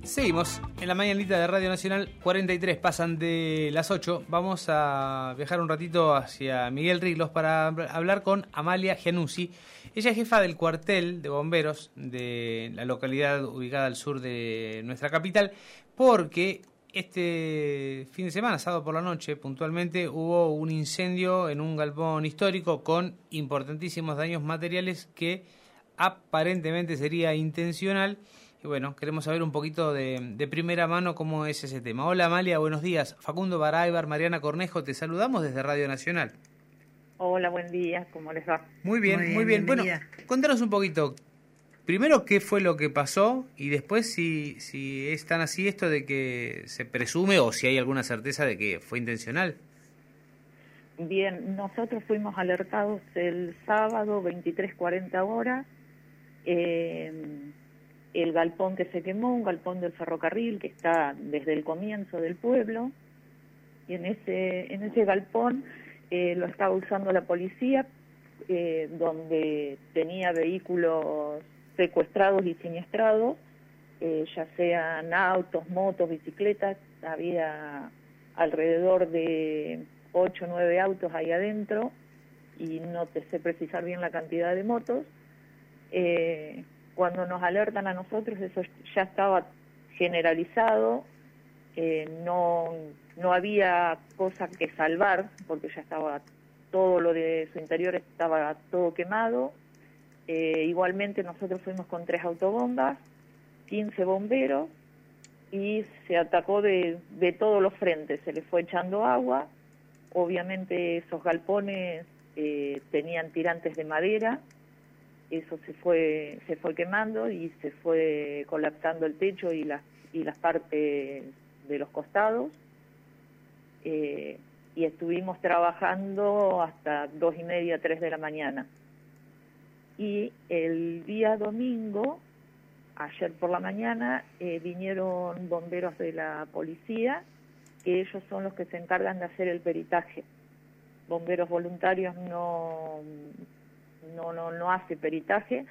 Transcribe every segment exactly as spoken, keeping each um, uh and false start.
Seguimos en la mañanita de Radio Nacional, cuarenta y tres pasan de las ocho. Vamos a viajar un ratito hacia Miguel Riglos para hablar con Amalia Giannuzzi. Ella es jefa del cuartel de bomberos de la localidad ubicada al sur de nuestra capital, porque este fin de semana, sábado por la noche, puntualmente, hubo un incendio en un galpón histórico con importantísimos daños materiales que aparentemente sería intencional. Y bueno, queremos saber un poquito de, de primera mano cómo es ese tema. Hola Amalia, buenos días. Facundo Baraybar, Mariana Cornejo, te saludamos desde Radio Nacional. Hola, buen día, ¿cómo les va? Muy bien, muy bien. Muy bien. Bueno, contanos un poquito, primero qué fue lo que pasó y después si, si es tan así esto de que se presume o si hay alguna certeza de que fue intencional. Bien, nosotros fuimos alertados el sábado, veintitrés cuarenta horas, eh, el galpón que se quemó, un galpón del ferrocarril que está desde el comienzo del pueblo, y en ese, en ese galpón eh, lo estaba usando la policía, eh, donde tenía vehículos secuestrados y siniestrados, eh, ya sean autos, motos, bicicletas. Había alrededor de ocho o nueve autos ahí adentro, y no te sé precisar bien la cantidad de motos. Eh, Cuando nos alertan a nosotros, eso ya estaba generalizado, eh, no, no había cosa que salvar, porque ya estaba todo lo de su interior, estaba todo quemado. Eh, igualmente nosotros fuimos con tres autobombas, quince bomberos, y se atacó de, de todos los frentes, se le fue echando agua. Obviamente esos galpones eh, tenían tirantes de madera. Eso se fue se fue quemando y se fue colapsando el techo y las y las partes de los costados, eh, y estuvimos trabajando hasta dos y media, tres de la mañana. Y el día domingo, ayer por la mañana, eh, vinieron bomberos de la policía, que ellos son los que se encargan de hacer el peritaje. Bomberos voluntarios no no no no hace peritaje.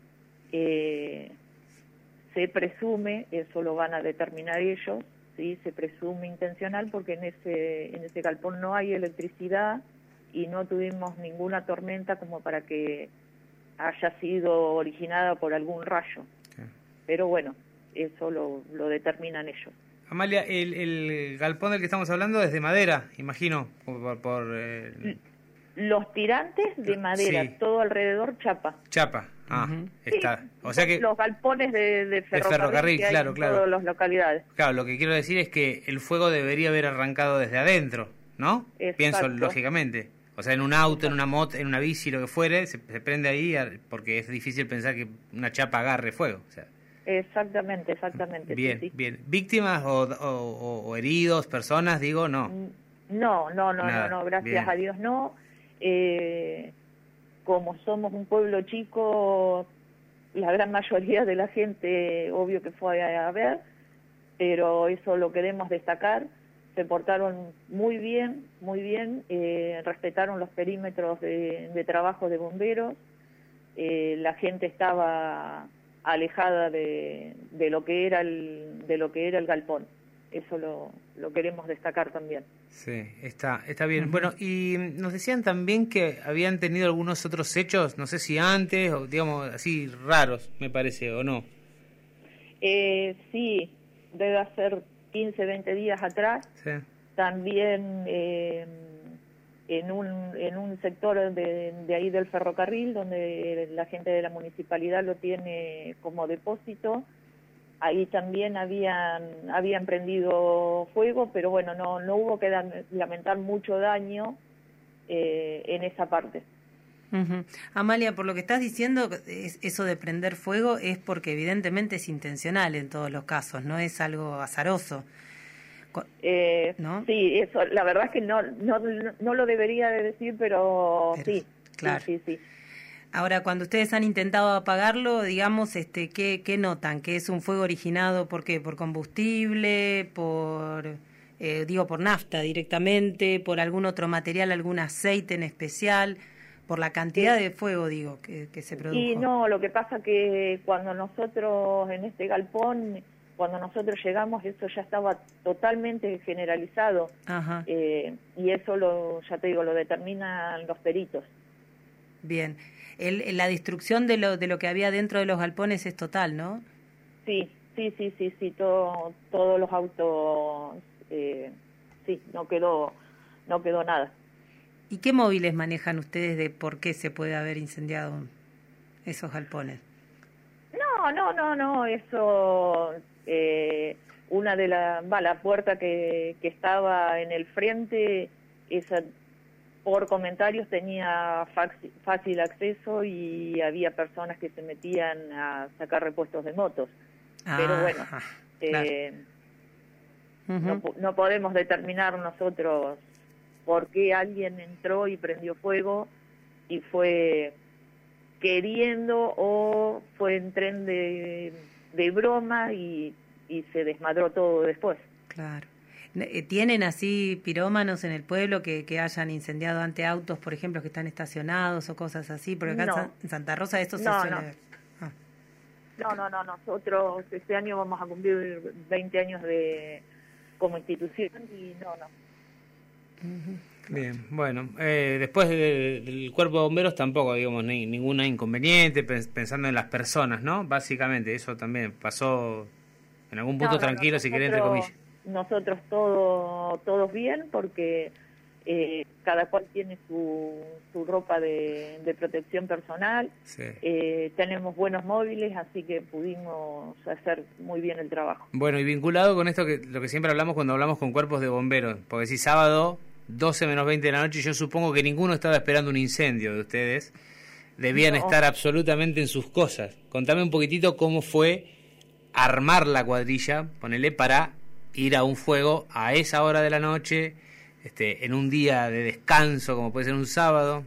Eh, se presume, eso lo van a determinar ellos, sí, se presume intencional, porque en ese en ese galpón no hay electricidad y no tuvimos ninguna tormenta como para que haya sido originada por algún rayo. Sí. Pero bueno, eso lo, lo determinan ellos. Amalia, el, el galpón del que estamos hablando es de madera, imagino, por... por eh... Los tirantes de madera, sí. Todo alrededor chapa. Chapa, ah, uh-huh. Está. Sí, o sea que los galpones de, de ferrocarril, de ferrocarril, que claro, hay en claro. todas las localidades. Claro, lo que quiero decir es que el fuego debería haber arrancado desde adentro, ¿no? Exacto. Pienso lógicamente. O sea, en un auto, en una moto, en una bici, lo que fuere, se, se prende ahí porque es difícil pensar que una chapa agarre fuego. O sea. Exactamente, exactamente. Bien, sí, sí. bien. ¿Víctimas o, o, o heridos, personas, digo, no? No, no, no, Nada. no, no, gracias Bien. a Dios no. Eh, como somos un pueblo chico, la gran mayoría de la gente, obvio que fue a, a ver, pero eso lo queremos destacar. Se portaron muy bien, muy bien, eh, respetaron los perímetros de, de trabajo de bomberos, eh, la gente estaba alejada de, de lo que era el de lo que era el galpón. Eso lo, lo queremos destacar también. Sí, está está bien. Uh-huh. Bueno, y nos decían también que habían tenido algunos otros hechos, no sé si antes, o digamos así, raros, me parece, ¿o no? Eh, sí, debe hacer quince, veinte días atrás. Sí. También eh, en un en un sector de, de ahí del ferrocarril, donde la gente de la municipalidad lo tiene como depósito. Ahí también habían habían prendido fuego, pero bueno, no no hubo que da, lamentar mucho daño eh, en esa parte. Uh-huh. Amalia, por lo que estás diciendo, es, eso de prender fuego es porque evidentemente es intencional en todos los casos, no es algo azaroso. Eh, ¿No? Sí, eso, la verdad es que no no no lo debería de decir, pero, pero sí, claro. sí, sí, sí. Ahora, cuando ustedes han intentado apagarlo, digamos, este, ¿qué, qué notan? ¿Que es un fuego originado por qué? ¿Por combustible? ¿Por, eh, digo, por nafta directamente? ¿Por algún otro material, algún aceite en especial? ¿Por la cantidad sí. de fuego, digo, que, que se produjo? Y no, lo que pasa que cuando nosotros en este galpón cuando nosotros llegamos eso ya estaba totalmente generalizado. Ajá. Eh, y eso, lo ya te digo, lo determinan los peritos. Bien. El, la destrucción de lo, de lo que había dentro de los galpones es total, ¿no? Sí, sí, sí, sí, sí, todo, todos los autos, eh, sí, no quedó, no quedó nada. ¿Y qué móviles manejan ustedes de por qué se puede haber incendiado esos galpones? No, no, no, no, eso, eh, una de las, va, la puerta que, que estaba en el frente, esa, por comentarios tenía fácil, fácil acceso y había personas que se metían a sacar repuestos de motos. Ah, pero bueno, eh, claro. uh-huh. no, no podemos determinar nosotros por qué alguien entró y prendió fuego y fue queriendo o fue en tren de, de broma y, y se desmadró todo después. Claro. ¿Tienen así pirómanos en el pueblo que, que hayan incendiado ante autos, por ejemplo, que están estacionados o cosas así? Porque acá no. en Santa Rosa esto se no, suele no. ver. Ah. No, no, no, nosotros este año vamos a cumplir veinte años de como institución y no, no. Uh-huh. Bien, bueno, eh, después de, del cuerpo de bomberos tampoco, digamos, ni, ningún inconveniente pensando en las personas, ¿no? Básicamente, eso también pasó en algún punto no, no, tranquilo, nosotros, si querés, entre comillas. Nosotros todo, todos bien, porque eh, cada cual tiene su, su ropa de, de protección personal, sí. eh, tenemos buenos móviles, así que pudimos hacer muy bien el trabajo. Bueno, y vinculado con esto, que lo que siempre hablamos cuando hablamos con cuerpos de bomberos, porque si sábado, doce menos veinte de la noche, yo supongo que ninguno estaba esperando un incendio de ustedes, debían no. estar absolutamente en sus cosas. Contame un poquitito cómo fue armar la cuadrilla, ponele, para ir a un fuego a esa hora de la noche, este, en un día de descanso, como puede ser un sábado.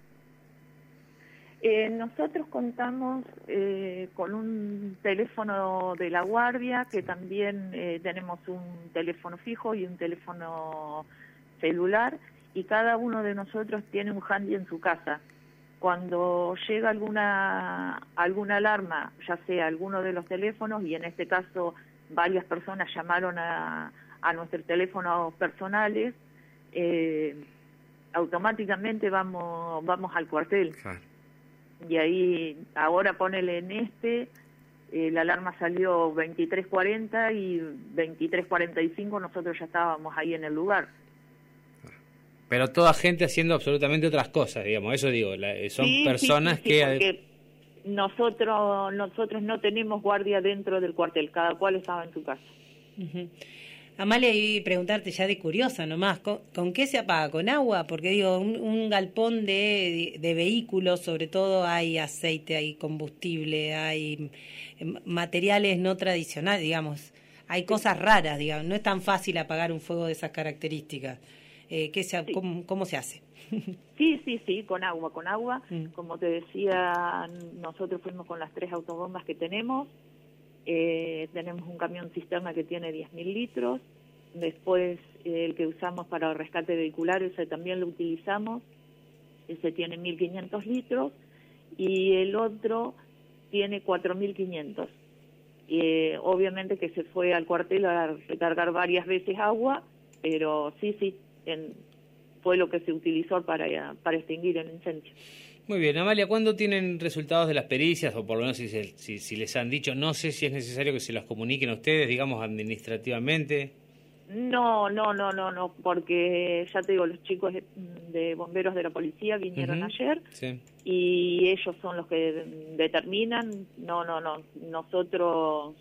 Eh, nosotros contamos eh, con un teléfono de la guardia, que también eh, tenemos un teléfono fijo y un teléfono celular, y cada uno de nosotros tiene un handy en su casa. Cuando llega alguna alguna alarma, ya sea alguno de los teléfonos, y en este caso varias personas llamaron a, a nuestros teléfonos personales, eh, automáticamente vamos vamos al cuartel. Claro. Y ahí, ahora ponele en este, eh, la alarma salió veintitrés cuarenta y veintitrés cuarenta y cinco nosotros ya estábamos ahí en el lugar. Pero toda gente haciendo absolutamente otras cosas, digamos, eso digo, la, son sí, personas sí, sí, sí, que... Porque nosotros nosotros no tenemos guardia dentro del cuartel, cada cual estaba en su casa. Uh-huh. Amalia, y preguntarte ya de curiosa nomás, ¿con, ¿con qué se apaga? ¿Con agua? Porque digo, un, un galpón de, de vehículos, sobre todo hay aceite, hay combustible, hay materiales no tradicionales, digamos, hay cosas raras, digamos, no es tan fácil apagar un fuego de esas características. Eh, ¿qué se, sí. cómo, ¿Cómo se hace? Sí, sí, sí, con agua, con agua. Mm. Como te decía, nosotros fuimos con las tres autobombas que tenemos. Eh, tenemos un camión cisterna que tiene diez mil litros. Después, eh, el que usamos para el rescate vehicular, ese también lo utilizamos. Ese tiene mil quinientos litros. Y el otro tiene cuatro mil quinientos. Eh, obviamente que se fue al cuartel a recargar varias veces agua, pero sí, sí, en, fue lo que se utilizó para, para extinguir el incendio. Muy bien, Amalia, ¿cuándo tienen resultados de las pericias? O por lo menos si, se, si, si les han dicho, no sé si es necesario que se los comuniquen a ustedes, digamos, administrativamente. No, no, no, no, no, porque ya te digo, los chicos de, de bomberos de la policía vinieron uh-huh. ayer sí. y ellos son los que determinan. No, no, no, nosotros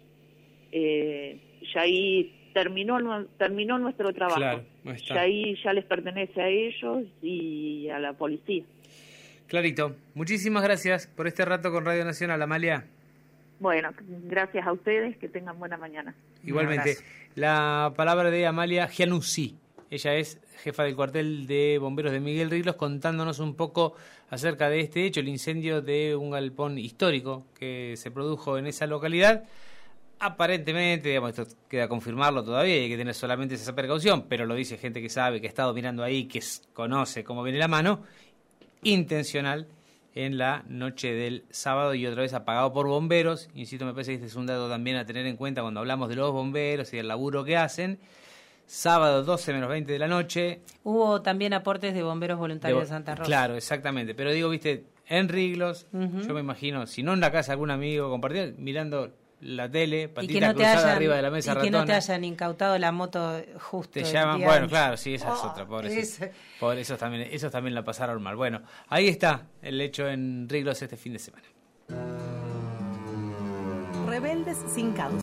eh, ya ahí terminó terminó nuestro trabajo. Claro, ya ahí ya les pertenece a ellos y a la policía. Clarito. Muchísimas gracias por este rato con Radio Nacional, Amalia. Bueno, gracias a ustedes, que tengan buena mañana. Igualmente. La palabra de Amalia Gianussi. Ella es jefa del cuartel de bomberos de Miguel Riglos, contándonos un poco acerca de este hecho, el incendio de un galpón histórico que se produjo en esa localidad. Aparentemente, digamos, esto queda confirmarlo todavía y hay que tener solamente esa precaución, pero lo dice gente que sabe, que ha estado mirando ahí, que conoce cómo viene la mano, intencional en la noche del sábado y otra vez apagado por bomberos. Insisto, me parece que este es un dato también a tener en cuenta cuando hablamos de los bomberos y del laburo que hacen. Sábado doce menos veinte de la noche. Hubo también aportes de bomberos voluntarios de, de Santa Rosa. Claro, exactamente. Pero digo, viste, en Riglos, uh-huh. yo me imagino, si no en la casa de algún amigo, compartir, mirando la tele, patita no cruzada hayan, arriba de la mesa y ratona. Y que no te hayan incautado la moto justo. Te llaman, bueno, antes. Claro, sí, esa oh, es otra, pobre. Ese. Pobre, esos también, esos también la pasaron mal. Bueno, ahí está el hecho en Riglos este fin de semana. Rebeldes sin causa.